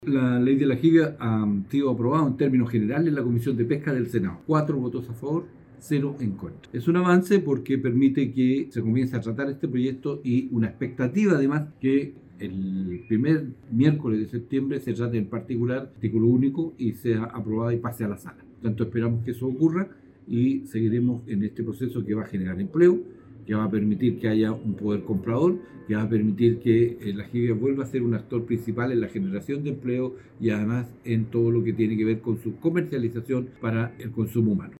La ley de la giga ha sido aprobada en términos generales en la Comisión de Pesca del Senado. 4 votos a favor, 0 en contra. Es un avance porque permite que se comience a tratar este proyecto y una expectativa además que el primer miércoles de septiembre se trate en particular artículo único y sea aprobado y pase a la sala. Por tanto, esperamos que eso ocurra y seguiremos en este proceso que va a generar empleo, que va a permitir que haya un poder comprador, que va a permitir que la giga vuelva a ser un actor principal en la generación de empleo y además en todo lo que tiene que ver con su comercialización para el consumo humano.